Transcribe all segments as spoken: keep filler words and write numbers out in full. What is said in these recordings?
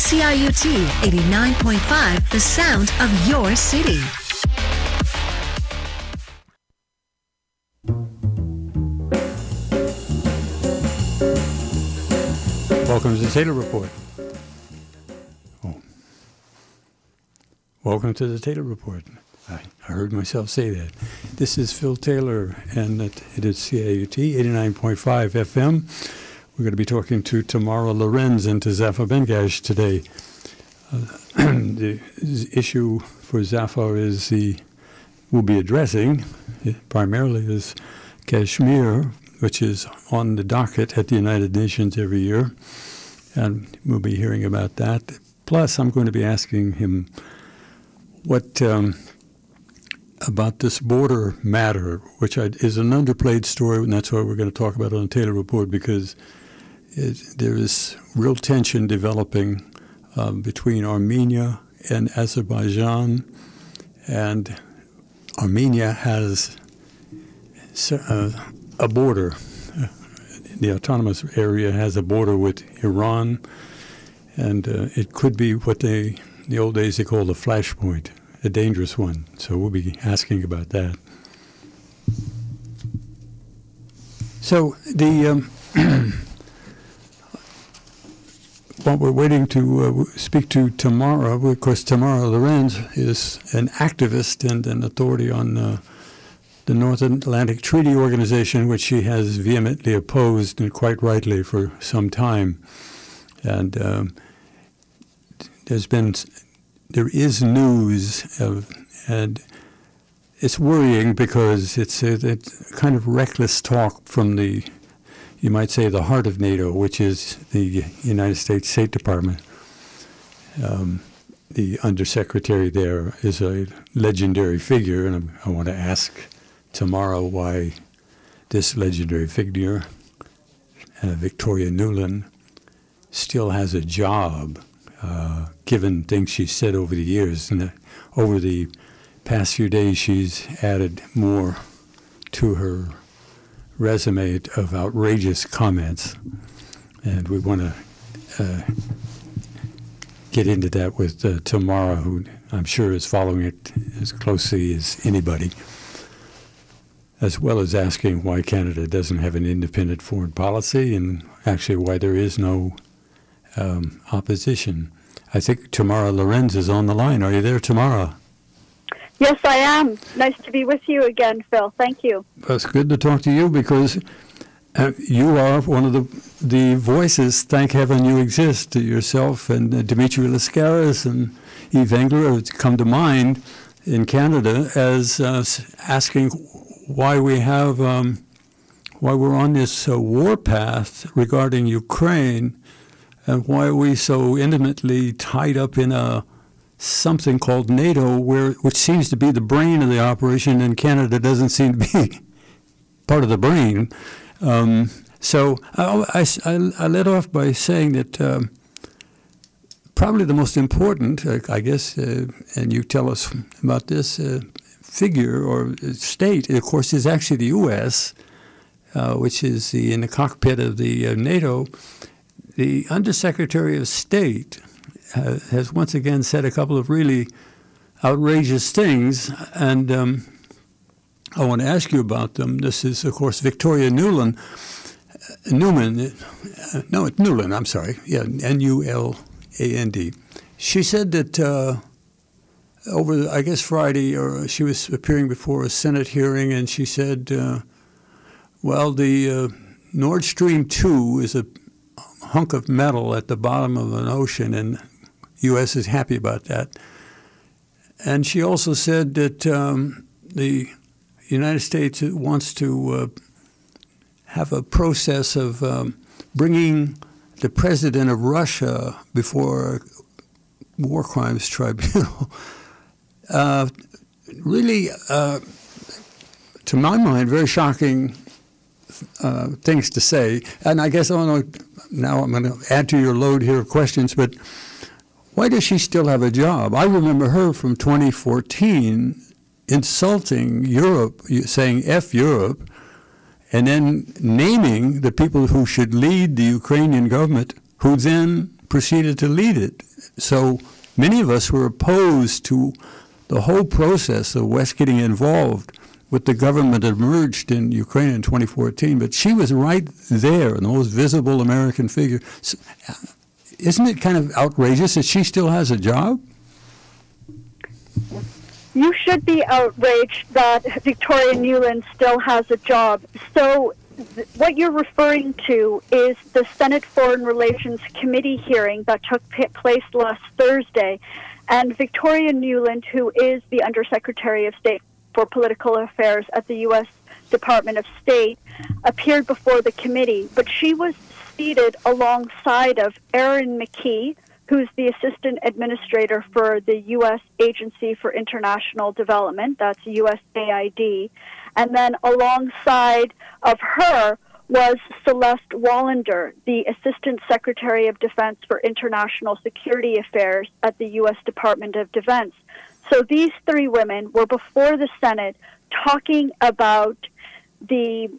C I U T eighty-nine point five, the sound of your city. Welcome to the Taylor Report. Oh. Welcome to the Taylor Report. I, I heard myself say that. This is Phil Taylor, and it, it is C I U T eighty-nine point five F M. We're going to be talking to Tamara Lorenz and to Zafar Bengash today. Uh, the issue for Zafar is the, we'll be addressing primarily is Kashmir, which is on the docket at the United Nations every year, and we'll be hearing about that. Plus, I'm going to be asking him what um, about this border matter, which I, is an underplayed story, and that's why we're going to talk about it on the Taylor Report, because it, there is real tension developing um, between Armenia and Azerbaijan, and Armenia has uh, a border. The autonomous area has a border with Iran, and uh, it could be what they, in the old days, they called a flashpoint, a dangerous one. So we'll be asking about that. So the um, while we're waiting to uh, speak to Tamara, of course, Tamara Lorenz is an activist and an authority on uh, the North Atlantic Treaty Organization, which she has vehemently opposed, and quite rightly, for some time. And um, there's been, there is news of, and it's worrying because it's a, it's kind of reckless talk from the, you might say, the heart of NATO, which is the United States State Department. Um, the undersecretary there is a legendary figure, and I, I want to ask Tomorrow why this legendary figure, uh, Victoria Nuland, still has a job, uh, given things she's said over the years. And uh, over the past few days, she's added more to her resume of outrageous comments. And we want to uh, get into that with uh, Tamara, who I'm sure is following it as closely as anybody, as well as asking why Canada doesn't have an independent foreign policy and actually why there is no um, opposition. I think Tamara Lorenz is on the line. Are you there, Tamara? Yes, I am. Nice to be with you again, Phil. Thank you. Well, it's good to talk to you because uh, you are one of the the voices, thank heaven you exist, yourself and uh, Dimitri Lascaris and Eve Engler have come to mind in Canada as uh, asking why we have, um, why we're on this uh, war path regarding Ukraine, and why are we so intimately tied up in a something called NATO, where which seems to be the brain of the operation, and Canada doesn't seem to be part of the brain. Um, so I, I, I led off by saying that um, probably the most important, uh, I guess, uh, and you tell us about this, uh, figure or state, of course, is actually the U S, uh, which is the, in the cockpit of the uh, NATO. The Undersecretary of State uh, has once again said a couple of really outrageous things, and um, I want to ask you about them. This is, of course, Victoria Nuland. Uh, Newman, uh, no, it's Nuland, I'm sorry. Yeah, N U L A N D. She said that uh, over, I guess, Friday, or she was appearing before a Senate hearing, and she said, uh, well, the uh, Nord Stream two is a hunk of metal at the bottom of an ocean, and U S is happy about that. And she also said that um, the United States wants to uh, have a process of um, bringing the president of Russia before a war crimes tribunal. Uh, really, uh, to my mind, very shocking uh, things to say. And I guess I want to, now I'm going to add to your load here of questions, but why does she still have a job? I remember her from twenty fourteen insulting Europe, saying F Europe, and then naming the people who should lead the Ukrainian government, who then proceeded to lead it. So many of us were opposed to the whole process of West getting involved with the government that emerged in Ukraine in twenty fourteen. But she was right there, the most visible American figure. So, isn't it kind of outrageous that she still has a job? You should be outraged that Victoria Nuland still has a job. So th- what you're referring to is the Senate Foreign Relations Committee hearing that took p- place last Thursday. And Victoria Nuland, who is the Undersecretary of State for Political Affairs at the U S Department of State, appeared before the committee. But she was seated alongside of Erin McKee, who's the Assistant Administrator for the U S Agency for International Development, that's U S A I D. And then alongside of her was Celeste Wallander, the Assistant Secretary of Defense for International Security Affairs at the U S Department of Defense. So these three women were before the Senate talking about the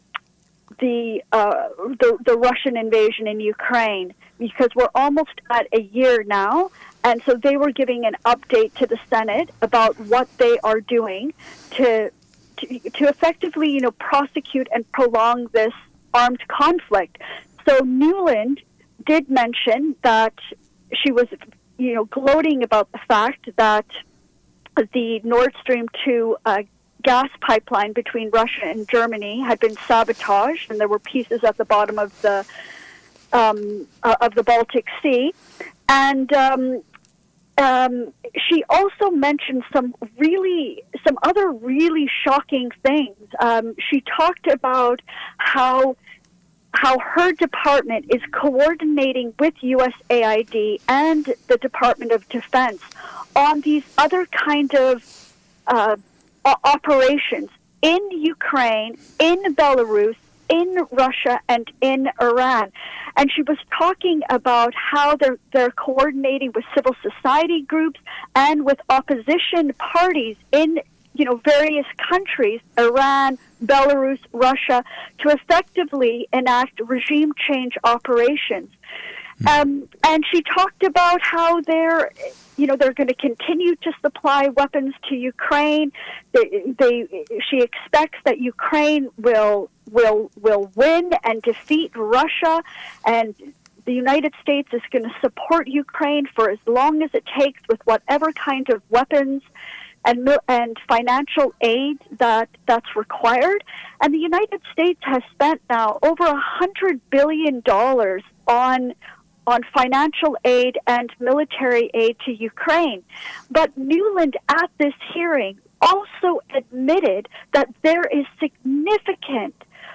the uh, the, the Russian invasion in Ukraine, because we're almost at a year now, and so they were giving an update to the Senate about what they are doing to to, to effectively, you know, prosecute and prolong this armed conflict. So Nuland did mention that she was, you know, gloating about the fact that the Nord Stream two uh, gas pipeline between Russia and Germany had been sabotaged, and there were pieces at the bottom of the um, uh, of the Baltic Sea. And um, um, she also mentioned some really, some other really shocking things. Um, she talked about how how her department is coordinating with U S A I D and the Department of Defense on these other kind of uh, operations in Ukraine, in Belarus, in Russia, and in Iran. And she was talking about how they're, they're coordinating with civil society groups and with opposition parties in, you know, various countries, Iran, Belarus, Russia, to effectively enact regime change operations. Um, and she talked about how they're, you know, they're going to continue to supply weapons to Ukraine. They, they, she expects that Ukraine will will will win and defeat Russia, and the United States is going to support Ukraine for as long as it takes with whatever kind of weapons and and financial aid that that's required. And the United States has spent now over a hundred billion dollars on. on financial aid and military aid to Ukraine. But Nuland at this hearing also admitted that there is significant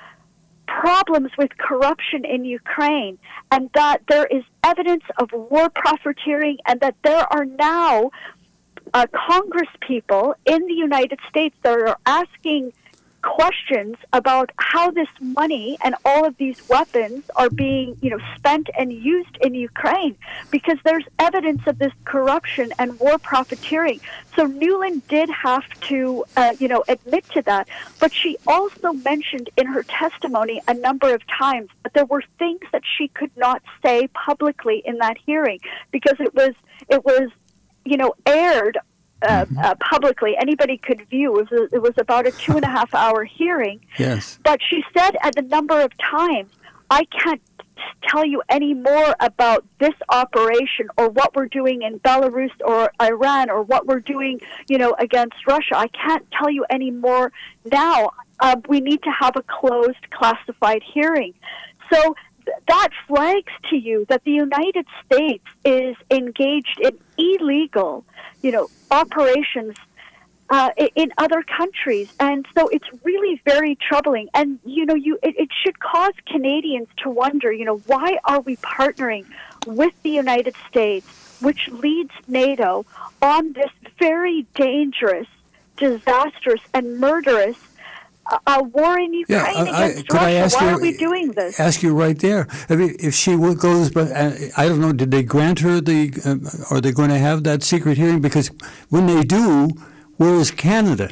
problems with corruption in Ukraine, and that there is evidence of war profiteering, and that there are now uh, Congress people in the United States that are asking questions about how this money and all of these weapons are being, you know, spent and used in Ukraine, because there's evidence of this corruption and war profiteering. So Nuland did have to, uh, you know, admit to that. But she also mentioned in her testimony a number of times that there were things that she could not say publicly in that hearing, because it was, it was, you know, aired Uh, uh, publicly. Anybody could view. It was, a, it was about a two and a half hour hearing. Yes. But she said at a number of times, I can't tell you any more about this operation or what we're doing in Belarus or Iran or what we're doing, you know, against Russia. I can't tell you any more now. Uh, we need to have a closed, classified hearing. So th- that flags to you that the United States is engaged in illegal, you know, operations uh, in other countries. And so it's really very troubling. And, you know, you it, it should cause Canadians to wonder, you know, why are we partnering with the United States, which leads NATO, on this very dangerous, disastrous, and murderous uh, war in Ukraine yeah, I, against I, Russia? Ask why you, are we doing this? Ask you right there. I mean, if she goes, but uh, I don't know, did they grant her the, uh, are they going to have that secret hearing? Because when they do, where is Canada?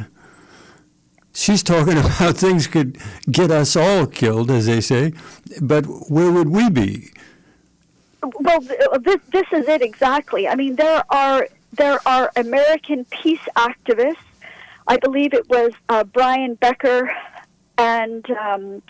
She's talking about things could get us all killed, as they say, but where would we be? well, this, this is it exactly. I mean, there are there are American peace activists. I believe it was uh, Brian Becker and um,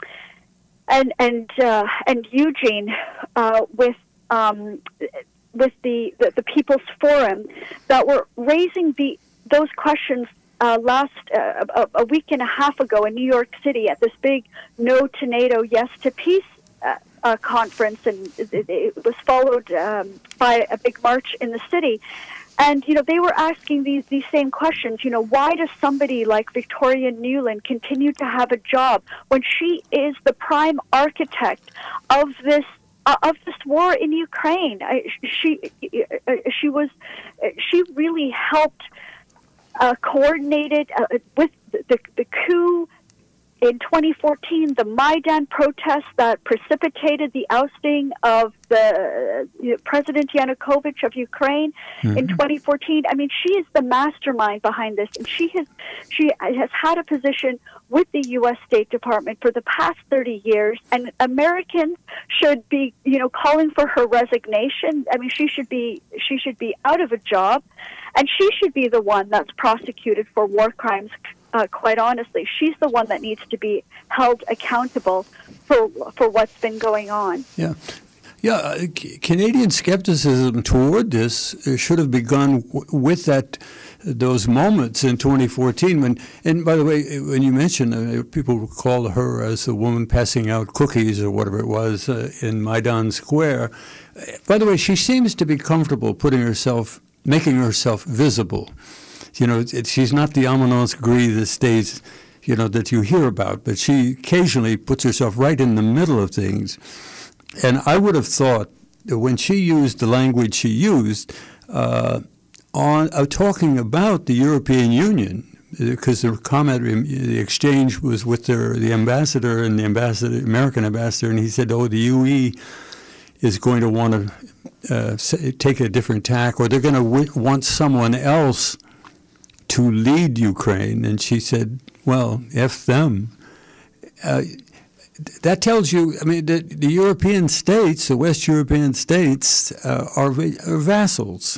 and and uh, and Eugene uh, with um, with the, the the People's Forum that were raising the those questions uh, last uh, a, a week and a half ago in New York City at this big No to NATO, Yes to Peace uh, uh, conference, and it, it was followed um, by a big march in the city. And, you know, they were asking these, these same questions. You know, why does somebody like Victoria Nuland continue to have a job when she is the prime architect of this uh, of this war in Ukraine? I, she uh, she was she really helped uh, coordinated uh, with the, the coup in twenty fourteen, the Maidan protests that precipitated the ousting of the uh, President Yanukovych of Ukraine mm-hmm. in twenty fourteen. I mean, she is the mastermind behind this, and she has she has had a position with the U S State Department for the past thirty years. And Americans should be, you know, calling for her resignation. I mean, she should be she should be out of a job, and she should be the one that's prosecuted for war crimes. Uh, quite honestly, she's the one that needs to be held accountable for for what's been going on. Yeah, yeah. Uh, C- Canadian skepticism toward this uh, should have begun w- with that those moments in twenty fourteen. When, and by the way, when you mentioned uh, people recall her as the woman passing out cookies or whatever it was uh, in Maidan Square. Uh, by the way, she seems to be comfortable putting herself, making herself visible. You know, it, she's not the Amanance Gris that stays, you know, that you hear about, but she occasionally puts herself right in the middle of things. And I would have thought that when she used the language she used uh, on uh, talking about the European Union, because the comment, the exchange was with their, the ambassador and the ambassador, American ambassador, and he said, oh, the U E is going to want to uh, say, take a different tack, or they're going to w- want someone else to lead Ukraine. And she said, well, F them. Uh, that tells you, I mean, the, the European states, the West European states, uh, are, are vassals.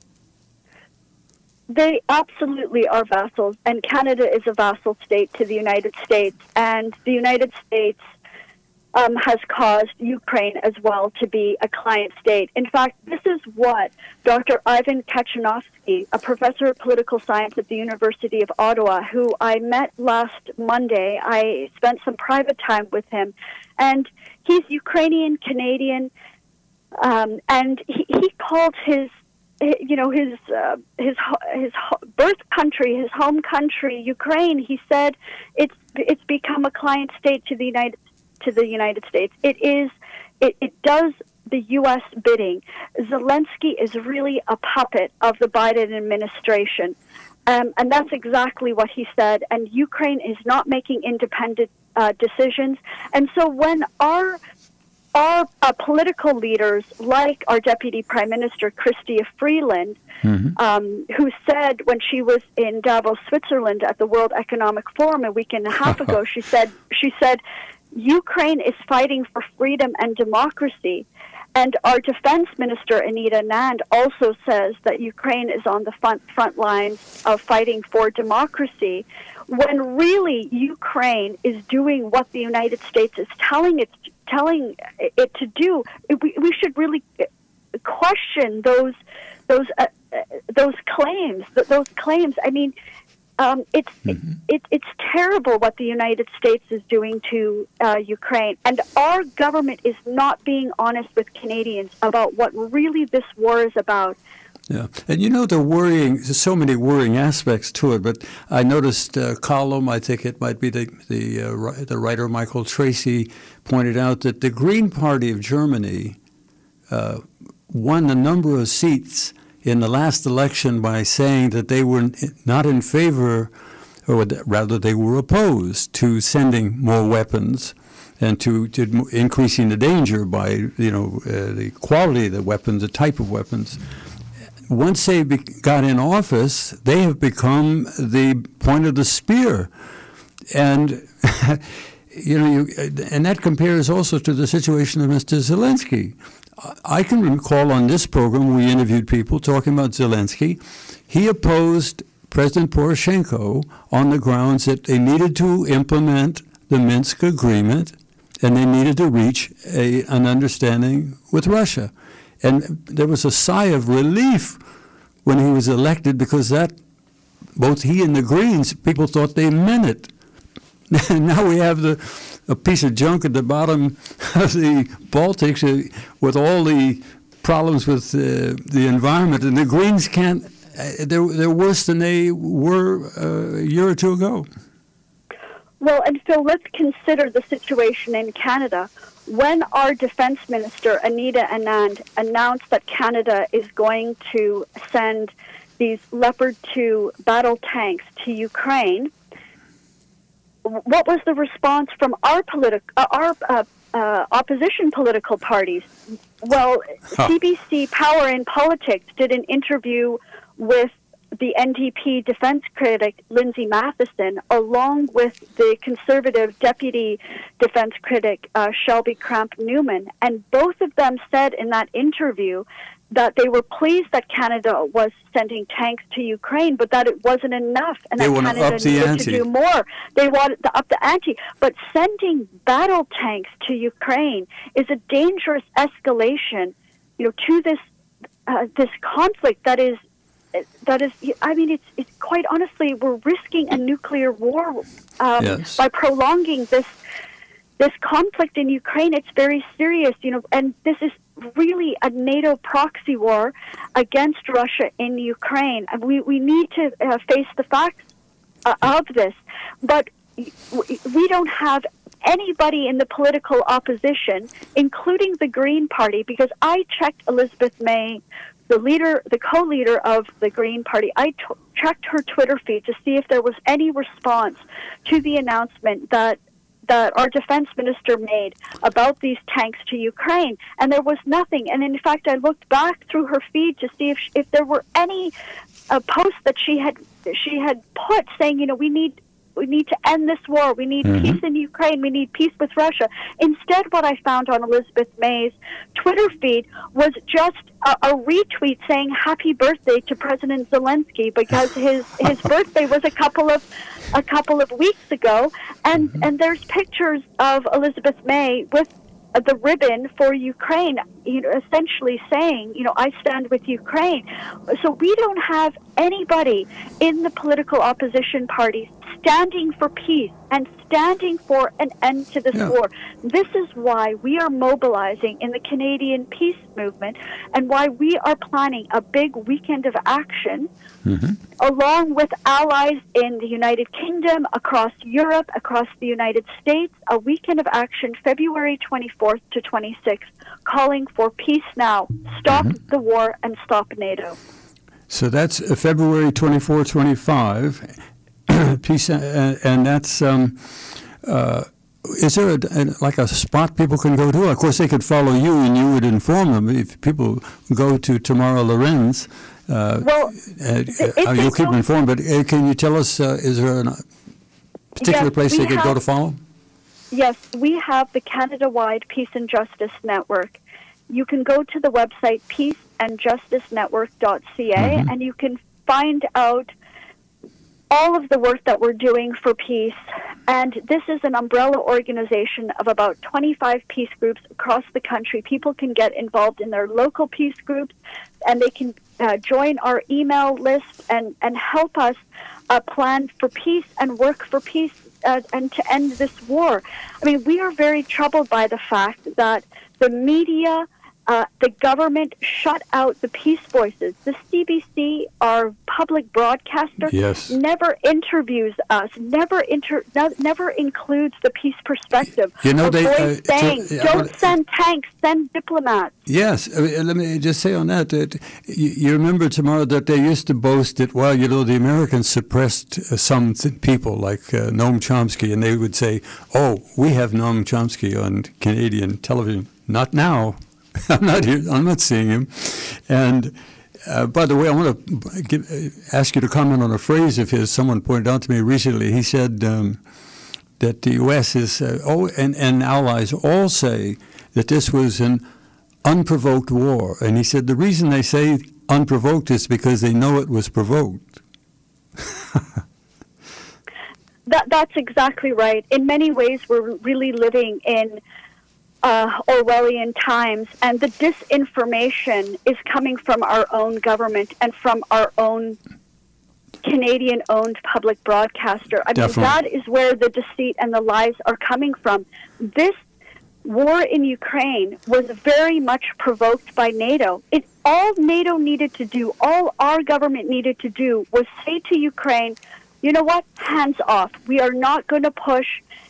They absolutely are vassals, and Canada is a vassal state to the United States, and the United States Um, has caused Ukraine as well to be a client state. In fact, this is what Doctor Ivan Kachanovsky, a professor of political science at the University of Ottawa, who I met last Monday, I spent some private time with him, and he's Ukrainian, Canadian, um, and he, he called his you know, his uh, his his birth country, his home country, Ukraine. He said it's it's become a client state to the United to the United States. It is, it, it does the U S bidding. Zelensky is really a puppet of the Biden administration. Um, and that's exactly what he said. And Ukraine is not making independent uh, decisions. And so when our our uh, political leaders, like our Deputy Prime Minister, Chrystia Freeland, mm-hmm. um, who said when she was in Davos, Switzerland at the World Economic Forum a week and a half ago, she said, she said, Ukraine is fighting for freedom and democracy. And our defense minister, Anita Nand, also says that Ukraine is on the front, front lines of fighting for democracy, when really Ukraine is doing what the United States is telling it, telling it to do. We, we should really question those those uh, those claims. Those claims. I mean, Um, it's mm-hmm. it, it's terrible what the United States is doing to uh, Ukraine, and our government is not being honest with Canadians about what really this war is about. Yeah, and you know, the worrying, there's so many worrying aspects to it, but I noticed a column, I think it might be the the, uh, the writer Michael Tracy pointed out that the Green Party of Germany uh, won a number of seats in the last election by saying that they were not in favor, or rather they were opposed to sending more weapons and to, to increasing the danger by, you know, uh, the quality of the weapons, the type of weapons. Once they be, got in office, they have become the point of the spear. And, you know, you, and that compares also to the situation of Mister Zelensky. I can recall on this program we interviewed people talking about Zelensky. He opposed President Poroshenko on the grounds that they needed to implement the Minsk agreement and they needed to reach a, an understanding with Russia. And there was a sigh of relief when he was elected because that, both he and the Greens, people thought they meant it. And now we have the a piece of junk at the bottom of the Baltics uh, with all the problems with uh, the environment, and the Greens can't. Uh, they're they're worse than they were uh, a year or two ago. Well, and Phil, let's consider the situation in Canada. When our Defense Minister, Anita Anand, announced that Canada is going to send these Leopard two battle tanks to Ukraine, what was the response from our politi- uh, our uh, uh, opposition political parties? Well, huh. C B C Power in Politics did an interview with the N D P defense critic Lindsay Matheson, along with the conservative deputy defense critic uh, Shelby Cramp Newman, and both of them said in that interview that they were pleased that Canada was sending tanks to Ukraine, but that it wasn't enough, and they that Canada up the needed ante. to do more. They wanted to up the ante. But sending battle tanks to Ukraine is a dangerous escalation, you know, to this uh, this conflict that is that is. I mean, it's it's quite honestly, we're risking a nuclear war um, yes. by prolonging this this conflict in Ukraine. It's very serious, you know, and this is really a NATO proxy war against Russia in Ukraine. And we, we need to uh, face the facts uh, of this. But we don't have anybody in the political opposition, including the Green Party, because I checked Elizabeth May, the leader, the co-leader of the Green Party. I t- checked her Twitter feed to see if there was any response to the announcement that that our defense minister made about these tanks to Ukraine, and there was nothing. And in fact, I looked back through her feed to see if if there were any uh, posts that she had she had put saying, you know, we need we need to end this war. We need mm-hmm. peace in Ukraine. We need peace with Russia. Instead, what I found on Elizabeth May's Twitter feed was just a, a retweet saying happy birthday to President Zelensky, because his, his birthday was a couple of a couple of weeks ago. And, mm-hmm. and there's pictures of Elizabeth May with the ribbon for Ukraine, you know, essentially saying, you know, I stand with Ukraine. So we don't have anybody in the political opposition parties standing for peace and standing for an end to this yeah. war. This is why we are mobilizing in the Canadian peace movement, and why we are planning a big weekend of action mm-hmm. along with allies in the United Kingdom, across Europe, across the United States, a weekend of action February twenty-fourth to twenty-sixth, calling for peace now, stop mm-hmm. the war, and stop NATO. So that's uh, February twenty-fourth, twenty-five. Peace, uh, and that's, um, uh, is there a, a, like a spot people can go to? Of course, they could follow you and you would inform them. If people go to Tamara Lorenz, uh, well, uh, uh, you'll keep them informed, but uh, can you tell us, uh, is there a particular yes, place they could have, go to follow? Yes, we have the Canada-wide Peace and Justice Network. You can go to the website peace and justice network dot c a mm-hmm. and you can find out all of the work that we're doing for peace. And this is an umbrella organization of about twenty-five peace groups across the country. People can get involved in their local peace groups, and they can uh, join our email list and, and help us uh, plan for peace and work for peace uh, and to end this war. I mean, we are very troubled by the fact that the media, Uh, the government shut out the peace voices. The C B C, our public broadcaster, yes. never interviews us, never inter- no- never includes the peace perspective. You know, they uh, saying, to, uh, don't send tanks, send diplomats. Yes, uh, let me just say on that, that you, you remember, Tamara, that they used to boast that, well, you know, the Americans suppressed uh, some th- people like uh, Noam Chomsky, and they would say, oh, we have Noam Chomsky on Canadian television. Not now. I'm not here. I'm not seeing him. And uh, by the way, I want to give, uh, ask you to comment on a phrase of his. Someone pointed out to me recently. He said um, that the U S is uh, oh, and, and allies all say that this was an unprovoked war. And he said the reason they say unprovoked is because they know it was provoked. that, that's exactly right. In many ways, we're really living in uh, Orwellian times, and the disinformation is coming from our own government and from our own Canadian-owned public broadcaster. I Definitely. mean, that is where the deceit and the lies are coming from. This war in Ukraine was very much provoked by NATO. It, all NATO needed to do, all our government needed to do, was say to Ukraine, you know what, hands off. We are not going to push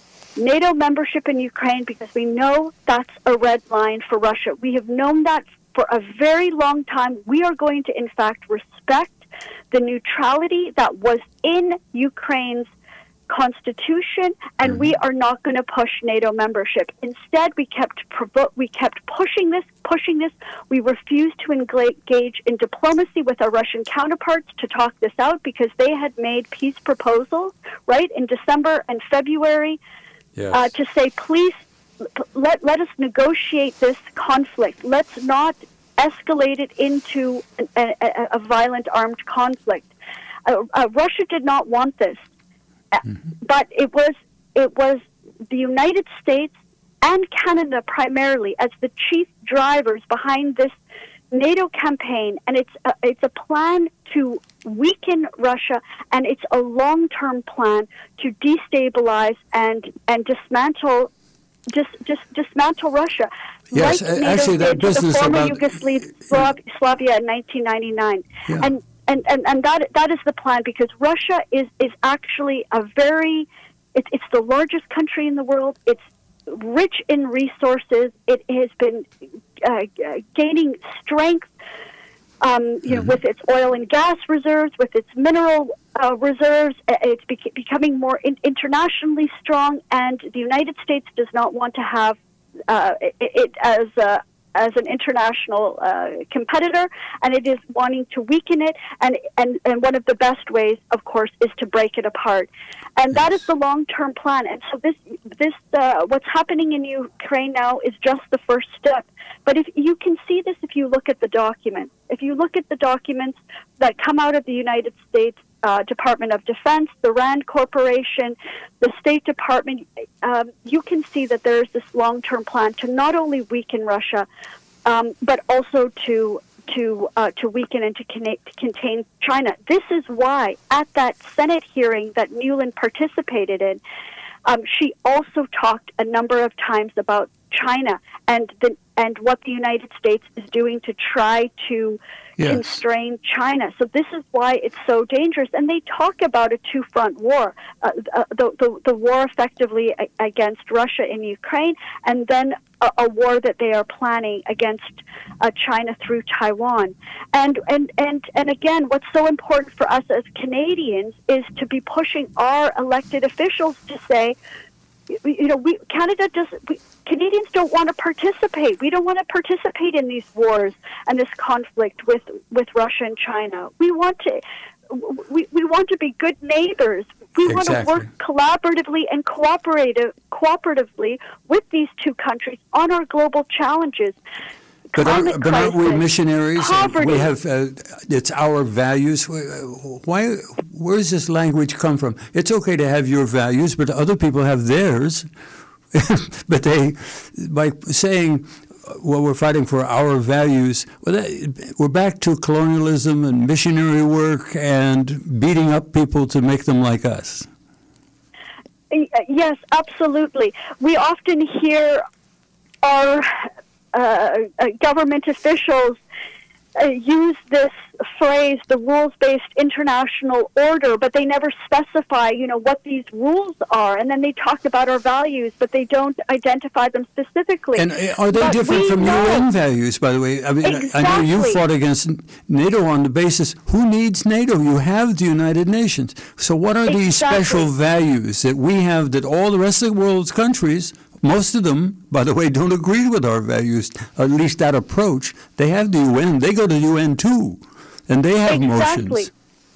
NATO membership in Ukraine because we know that's a red line for Russia. We have known that for a very long time. We are going to, in fact, respect the neutrality that was in Ukraine's constitution, and we are not going to push NATO membership. Instead, we kept provo- we kept pushing this, pushing this. We refused to engage in diplomacy with our Russian counterparts to talk this out because they had made peace proposals, right, in December and February, Yes. uh, to say, please, let, let us negotiate this conflict. Let's not escalate it into a, a, a violent armed conflict. Uh, uh, Russia did not want this. Mm-hmm. But it was it was the United States and Canada primarily as the chief drivers behind this NATO campaign, and it's a, it's a plan to weaken Russia, and it's a long-term plan to destabilize and and dismantle just just dismantle Russia. Yes, like NATO actually, that did to business the former about Yugoslavia in nineteen ninety-nine, yeah. and. And, and and that that is the plan, because Russia is, is actually a very, it, it's the largest country in the world. It's rich in resources. It has been uh, gaining strength, um, you mm-hmm. know, with its oil and gas reserves, with its mineral uh, reserves. It's bec- becoming more in- internationally strong, and the United States does not want to have uh, it, it as a as an international uh, competitor, and it is wanting to weaken it, and, and, and one of the best ways, of course, is to break it apart. And that is the long-term plan. And so this, this uh, what's happening in Ukraine now is just the first step. But if you can see this if you look at the documents. If you look at the documents that come out of the United States Uh, Department of Defense, the RAND Corporation, the State Department, um, you can see that there is this long-term plan to not only weaken Russia, um, but also to to uh, to weaken and to, con- to contain China. This is why, at that Senate hearing that Nuland participated in, um, she also talked a number of times about China and the and what the United States is doing to try to yes. constrain China. So this is why it's so dangerous. And they talk about a two-front war, uh, the, the the war effectively against Russia in Ukraine, and then a, a war that they are planning against uh, China through Taiwan. And, and and and again, what's so important for us as Canadians is to be pushing our elected officials to say, you know, we Canada does. We, Canadians don't want to participate. We don't want to participate in these wars and this conflict with, with Russia and China. We want to. We, we want to be good neighbors. We exactly. want to work collaboratively and cooperative, cooperatively with these two countries on our global challenges. But aren't, but aren't we missionaries? Poverty. We have, uh, it's our values. Why? Where does this language come from? It's okay to have your values, but other people have theirs. But they, by saying, well, we're fighting for our values, well, that, we're back to colonialism and missionary work and beating up people to make them like us. Yes, absolutely. We often hear our Uh, uh, government officials uh, use this phrase, the rules-based international order, but they never specify, you know, what these rules are. And then they talk about our values, but they don't identify them specifically. And are they but different from know. U N values, by the way? I mean, exactly. I know you fought against NATO on the basis, who needs NATO? You have the United Nations. So what are exactly. these special values that we have that all the rest of the world's countries, most of them, by the way, don't agree with our values, or at least that approach? They have the U N. They go to the U N too, and they have exactly. motions.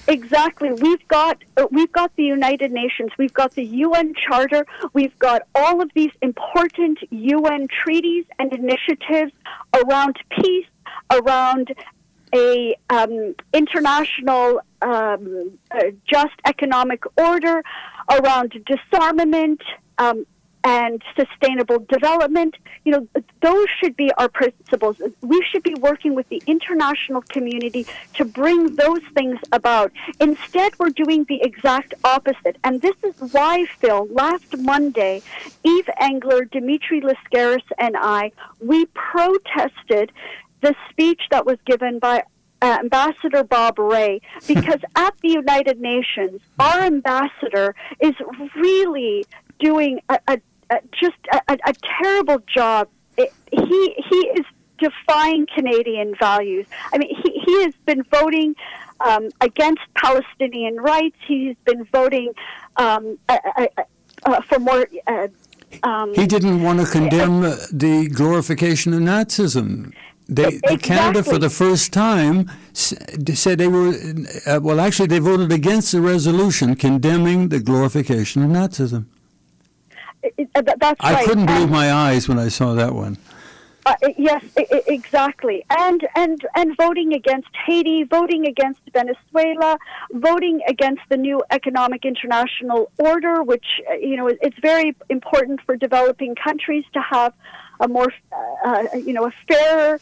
Exactly. We've got uh, we've got the United Nations. We've got the U N Charter. We've got all of these important U N treaties and initiatives around peace, around a um, international um, uh, just economic order, around disarmament um, and sustainable development. You know, those should be our principles. We should be working with the international community to bring those things about. Instead, we're doing the exact opposite. And this is why, Phil, last Monday, Eve Engler, Dimitri Lascaris, and I, we protested the speech that was given by uh, Ambassador Bob Rae, because at the United Nations, our ambassador is really doing a, a, a just a, a terrible job. It, he he is defying Canadian values. I mean, he, he has been voting um, against Palestinian rights. He's been voting um, uh, uh, uh, for more. Uh, um, he didn't want to condemn uh, the glorification of Nazism. They, exactly. Canada, for the first time, said they were, uh, well, actually, they voted against the resolution condemning the glorification of Nazism. It, it, that's I right. couldn't believe and, my eyes when I saw that one. Uh, yes, I- exactly. And, and, and voting against Haiti, voting against Venezuela, voting against the new economic international order, which, uh, you know, it's very important for developing countries to have a more, uh, you know, a fairer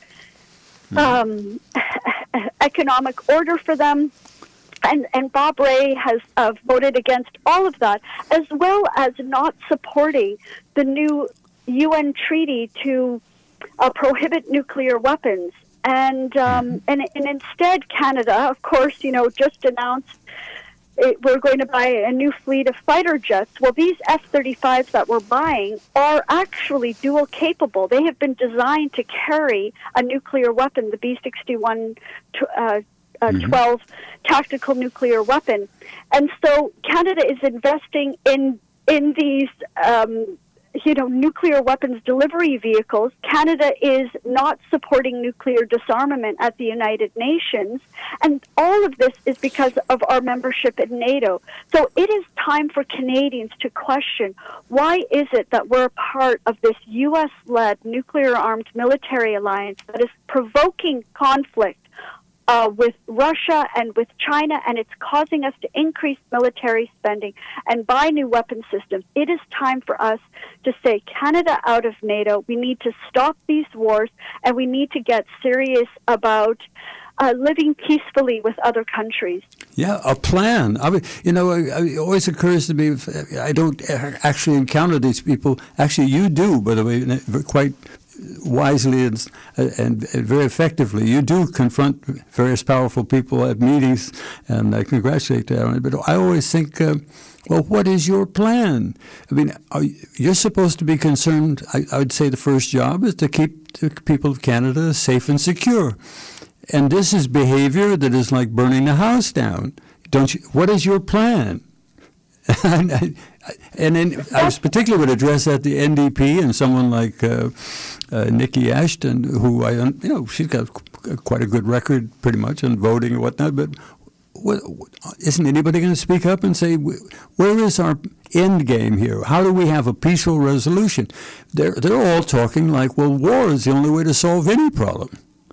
um, economic order for them. And, and Bob Rae has uh, voted against all of that, as well as not supporting the new U N treaty to uh, prohibit nuclear weapons. And, um, and and instead, Canada, of course, you know, just announced it, we're going to buy a new fleet of fighter jets. Well, these F thirty-fives that we're buying are actually dual capable. They have been designed to carry a nuclear weapon, the B sixty-one uh, uh, twelve tactical nuclear weapon. And so Canada is investing in in these um, you know, nuclear weapons delivery vehicles. Canada is not supporting nuclear disarmament at the United Nations. And all of this is because of our membership in NATO. So it is time for Canadians to question, why is it that we're a part of this U S-led nuclear-armed military alliance that is provoking conflict Uh, with Russia and with China, and it's causing us to increase military spending and buy new weapon systems. It is time for us to say Canada out of NATO. We need to stop these wars, and we need to get serious about uh, living peacefully with other countries. Yeah, a plan. I mean, you know, it always occurs to me, I don't actually encounter these people. Actually, you do, by the way, quite wisely and, and, and very effectively. You do confront various powerful people at meetings, and I congratulate you on it. But I always think, uh, well, what is your plan? I mean, are, you're supposed to be concerned, I, I would say the first job is to keep the people of Canada safe and secure. And this is behavior that is like burning the house down. Don't you? What is your plan? and, and then I was particularly would address that the N D P and someone like uh, uh, Nikki Ashton, who I, you know, she's got quite a good record, pretty much, on voting and whatnot. But what, isn't anybody going to speak up and say, where is our end game here? How do we have a peaceful resolution? They're they're all talking like, well, war is the only way to solve any problem.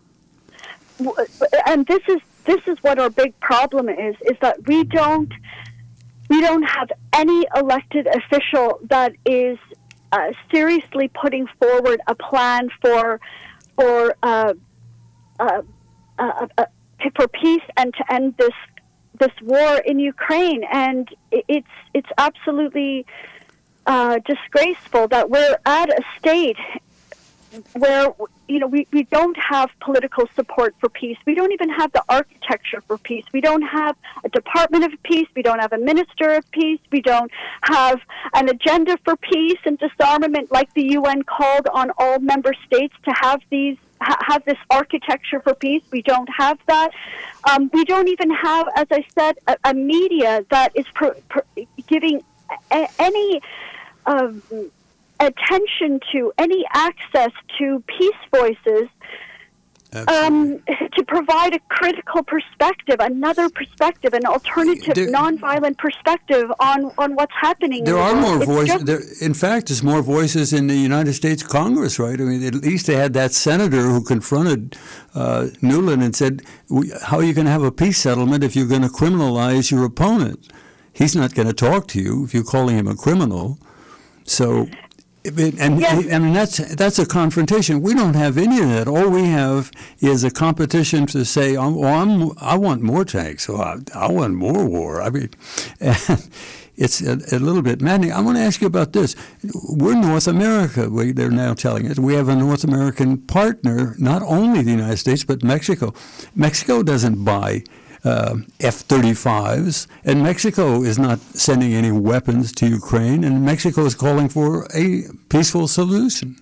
And this is this is what our big problem is: is that we don't. We don't have any elected official that is uh, seriously putting forward a plan for for uh, uh, uh, uh, for peace and to end this this war in Ukraine. And it's it's absolutely uh, disgraceful that we're at a state where, you know, we, we don't have political support for peace. We don't even have the architecture for peace. We don't have a Department of Peace. We don't have a Minister of Peace. We don't have an agenda for peace and disarmament like the U N called on all member states to have these ha- have this architecture for peace. We don't have that. Um, we don't even have, as I said, a, a media that is pro- pro- giving a- any um, attention to, any access to peace voices um, to provide a critical perspective, another perspective, an alternative, There- nonviolent perspective on, on what's happening. There in the are world. more It's voices. just- There, in fact, there's more voices in the United States Congress, right? I mean, at least they had that senator who confronted uh, Newland and said, "We- how are you going to have a peace settlement if you're going to criminalize your opponent? He's not going to talk to you if you're calling him a criminal." So, it- and Yes. I mean, that's that's a confrontation. We don't have any of that. All we have is a competition to say, "I'm, well, I'm, I want more tanks. Or I, I want more war." I mean, and it's a, a little bit maddening. I want to ask you about this. We're North America. We, they're now telling us we have a North American partner, not only the United States, but Mexico. Mexico doesn't buy uh, F thirty-fives, and Mexico is not sending any weapons to Ukraine, and Mexico is calling for a peaceful solution.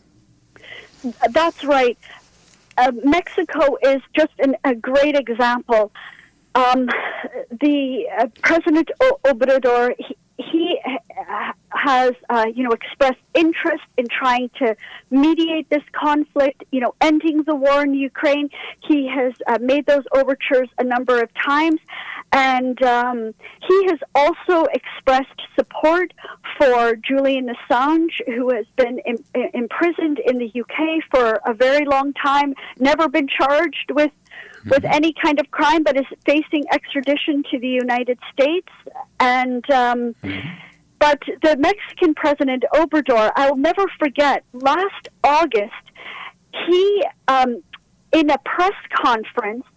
That's right. Uh, Mexico is just an, a great example. Um, the uh, President o- Obrador, he, he uh, has, uh, you know, expressed interest in trying to mediate this conflict, you know, ending the war in Ukraine. He has uh, made those overtures a number of times, and um, he has also expressed support for Julian Assange, who has been in, in, imprisoned in the U K for a very long time, never been charged with with any kind of crime, but is facing extradition to the United States. And um, but the Mexican President Obrador, I'll never forget, last August, he, um, in a press conference,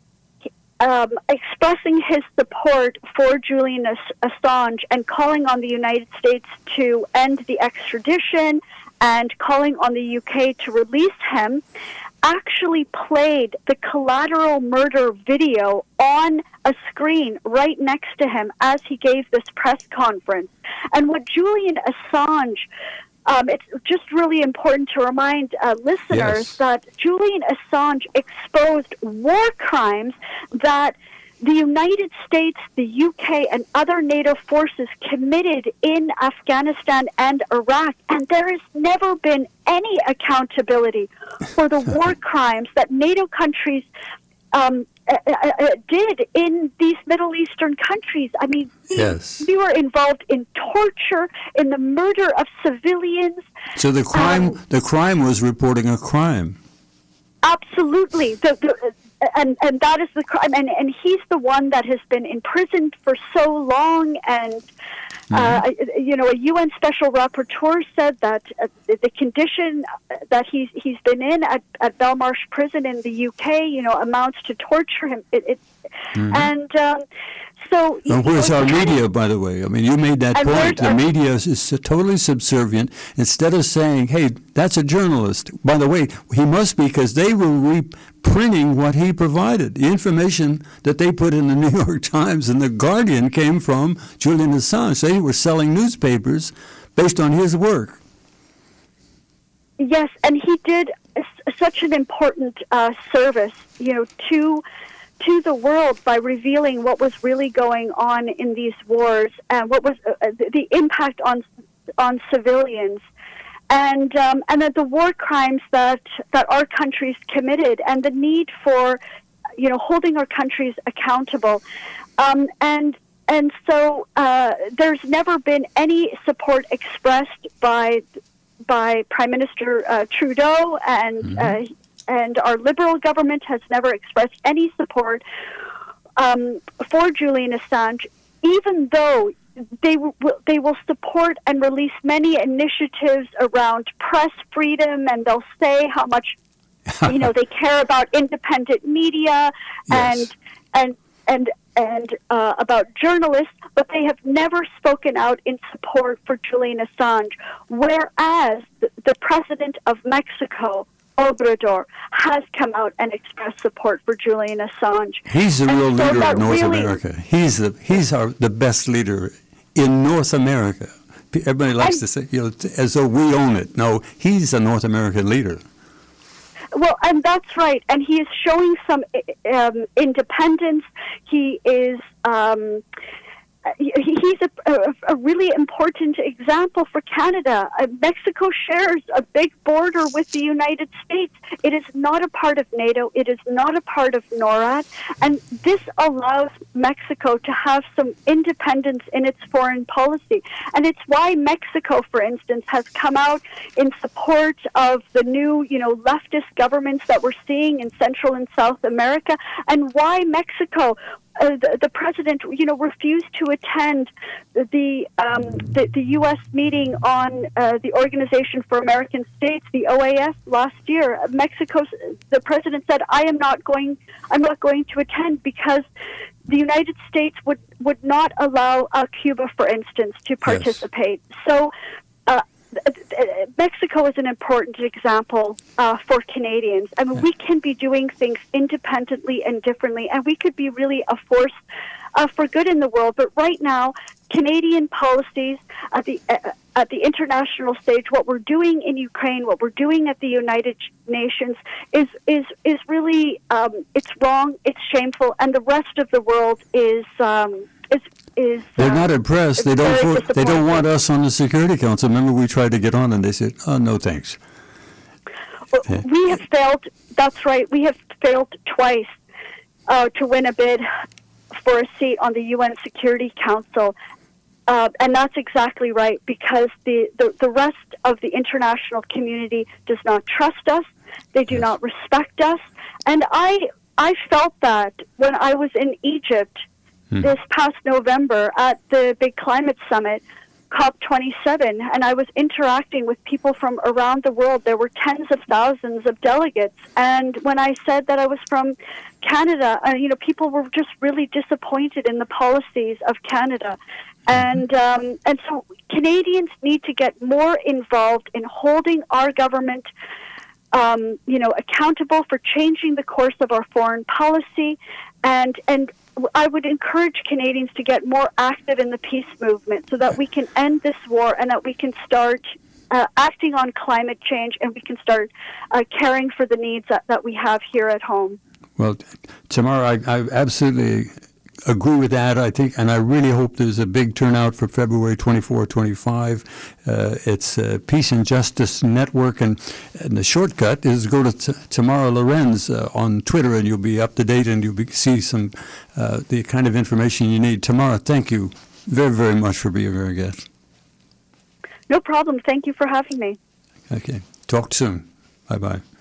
um, expressing his support for Julian Assange and calling on the United States to end the extradition and calling on the U K to release him, actually played the collateral murder video on a screen right next to him as he gave this press conference. And what Julian Assange, um, it's just really important to remind uh, listeners Yes. that Julian Assange exposed war crimes that the United States, the U K, and other NATO forces committed in Afghanistan and Iraq, and there has never been any accountability for the war crimes that NATO countries um, uh, uh, did in these Middle Eastern countries. I mean, Yes. we were involved in torture, in the murder of civilians. So the crime, Um, the crime was reporting a crime. Absolutely, the, the, and and that is the crime, and and he's the one that has been imprisoned for so long, and uh, you know, a U N special rapporteur said that uh, the condition that he's he's been in at, at Belmarsh prison in the U K, you know, amounts to torture him. It, it and um, so. And where's you know, our it's kind of- media, by the way? I mean, you made that And point. where's The our- media is, is totally subservient. Instead of saying, hey, that's a journalist. By the way, he must be, because they were reprinting what he provided. The information that they put in the New York Times and the Guardian came from Julian Assange. They were selling newspapers based on his work. Yes, and he did s- such an important uh, service, you know, to to the world by revealing what was really going on in these wars and what was uh, the, the impact on on civilians, and um, and that the war crimes that that our countries committed, and the need for, you know, holding our countries accountable, um, and. And so uh, there's never been any support expressed by by Prime Minister uh, Trudeau, and uh, and our Liberal government has never expressed any support um, for Julian Assange, even though they will they will support and release many initiatives around press freedom, and they'll say how much you know they care about independent media and Yes. and and and uh, about journalists, but they have never spoken out in support for Julian Assange, whereas the, the president of Mexico, Obrador, has come out and expressed support for Julian Assange. He's the And real so leader that of North really- America. He's the he's our the best leader in North America. Everybody likes And- to say, you know, t- as though we own it. No, he's a North American leader. Well, and that's right. And he is showing some um, independence. He is um, he's a, a, a really important example for Canada. Uh, Mexico shares a big border with the United States. It is not a part of NATO. It is not a part of NORAD. And this allows Mexico to have some independence in its foreign policy. And it's why Mexico, for instance, has come out in support of the new, you know, leftist governments that we're seeing in Central and South America, and why Mexico Uh, the, the president, you know, refused to attend the um, the, the U S meeting on uh, the Organization for American States, the O A S, last year. Mexico's the president said, "I am not going. I'm not going to attend because the United States would would not allow uh, Cuba, for instance, to participate." Yes. So. Uh, Mexico is an important example uh, for Canadians. I mean, we can be doing things independently and differently, and we could be really a force uh, for good in the world. But right now, Canadian policies at the uh, at the international stage, what we're doing in Ukraine, what we're doing at the United Nations, is is is really um, it's wrong, it's shameful, and the rest of the world is um, is. Is, They're uh, not impressed. They don't. For, they don't want us on the Security Council. Remember, we tried to get on, and they said, "Oh, no, thanks." Well, we have failed. That's right. We have failed twice uh, to win a bid for a seat on the U N Security Council, uh, and that's exactly right because the, the the rest of the international community does not trust us. They do yes. not respect us, and I I felt that when I was in Egypt. This past November at the big climate summit, COP twenty-seven, and I was interacting with people from around the world. There were tens of thousands of delegates, and when I said that I was from Canada, uh, you know, people were just really disappointed in the policies of Canada, and um, and so Canadians need to get more involved in holding our government, um, you know, accountable for changing the course of our foreign policy, and and. I would encourage Canadians to get more active in the peace movement so that we can end this war and that we can start uh, acting on climate change and we can start uh, caring for the needs that, that we have here at home. Well, Tamara, I, I absolutely agree with that. I think, and I really hope there's a big turnout for February twenty-fourth, twenty-fifth. Uh, it's uh, Peace and Justice Network, and, and the shortcut is go to t- Tamara Lorenz uh, on Twitter, and you'll be up to date, and you'll be, see some uh, the kind of information you need. Tamara, thank you very, very much for being our guest. No problem. Thank you for having me. Okay. Talk soon. Bye bye.